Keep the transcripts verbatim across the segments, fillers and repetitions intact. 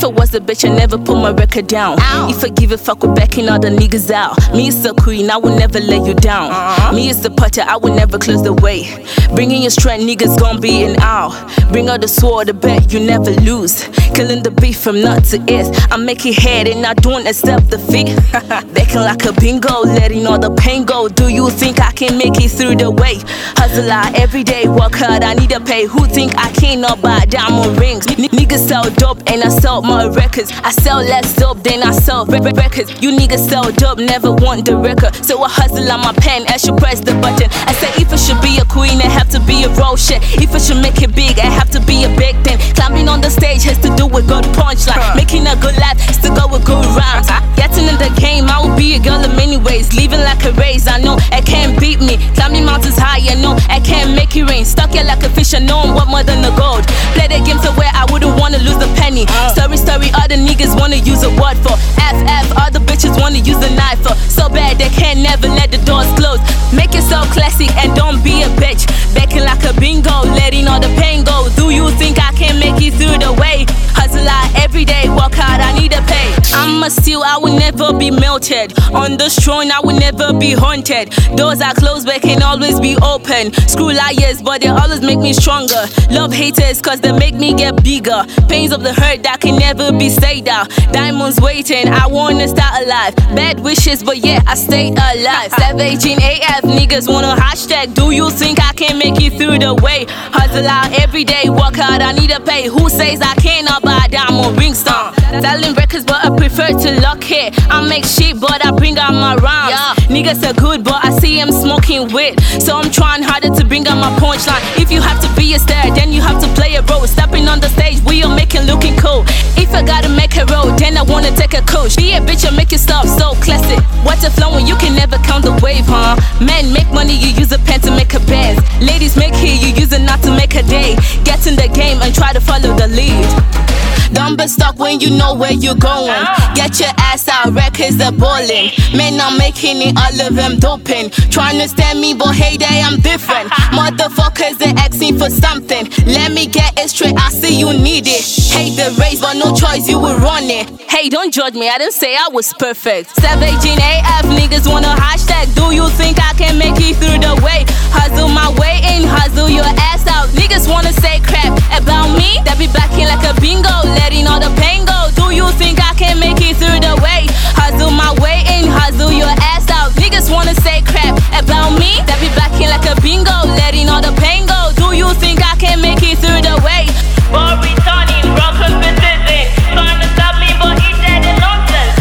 If I was a bitch, I never put my record down. Ow. If I give a fuck with backing all the niggas out. Me is the queen, I will never let you down. Uh-huh. Me is the potter, I will never close the way. Bringing your strength, niggas gon' be an owl. Bring out the sword, the bet you never lose. Killing the beef from nut to ears. I make it head and I don't accept defeat. Backing like a bingo, letting all the pain go. Do you think I can make it through the way? Hustle out every day, work hard, I need to pay. Who think I cannot buy diamond rings? N- niggas sell dope and I sell my records. I sell less dope than I sell re- re- records. You niggas sell dope, never want the record. So I hustle on my pen, I should press the button. I say if I should be a queen, I have to be a role shit. If I should make it big, I have to be a big thing. Climbing on the stage has to do with good punchline. Making a good laugh has to go with good rhymes. Getting in the game, I will be a girl in many ways. Living like a race, I know I can't beat me. Climbing mountains high, I know I can't make it rain. Stuck here like a fish, I know I'm what more than the gold. Play the game so where I wouldn't wanna lose a penny. Story, story, all the niggas wanna use a word for. F F, all the bitches wanna use a knife for. So bad they can't never let the doors close. Make yourself classy and don't be a bitch. Backing like a bingo, letting all the pain go. Do you think I can make it through the way? Hustle out every day, work hard, I need a pay. I'm a steal, I will never be melted. On the throne, I will never be haunted. Doors are closed, but can always be open. Screw liars, but they always make me stronger. Love haters, cause they make me get bigger. Pains of the hurt that can never be stayed out. Diamonds waiting, I wanna start alive. Bad wishes, but yeah, I stayed alive. Savage in A F, niggas wanna hashtag. Do you think I can make it through the way? Hustle out every day, work hard, I need a pay. Who says I cannot buy a diamond ring star? Selling records, but I prefer to lock it. I make shit, but I bring out my rhymes. Yeah. Niggas are good, but I see them smoking wit. So I'm trying harder to bring out my punchline. If you have to be a star, then you have to play a role. Stepping on the stage, we are making looking cool. If I gotta make a roll, then I wanna take a coach. Be a bitch and make your stuff so classic. What's a flow when you can never count the wave, huh? Men make money, you use a pen to make a band. Ladies make hit, you use a knot to make a day. Get in the game and try to follow the lead. Don't be stuck when you know where you're going. Get your ass out, records are balling. Men are making it, all of them doping. Trying to stand me, but hey, day I'm different. Motherfuckers, they asking for something. Let me get it straight, I see you need it. Hate the race, but no choice, you will run it. Hey, don't judge me, I didn't say I was perfect. Savage in A F, niggas wanna hashtag. Do you think I can make it through the way? Hustle my way in, hustle your ass out. Niggas wanna say crap about me, that be backing like a bingo, letting all the pain go. Do you think I can make it through the way? Hustle my way in, hustle your ass out. Niggas wanna say crap about me, that be backing like a bingo, letting all the pain go. Do you think I can make it through the way? But returning, broken persistent. Trying to stop me, but he said it nonsense.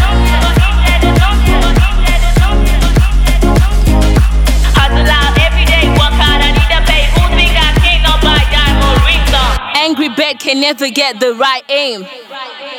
Hustle out every day, work hard, I need a pay. Who think I cannot buy diamond rings on? Angry bird can never get the right aim.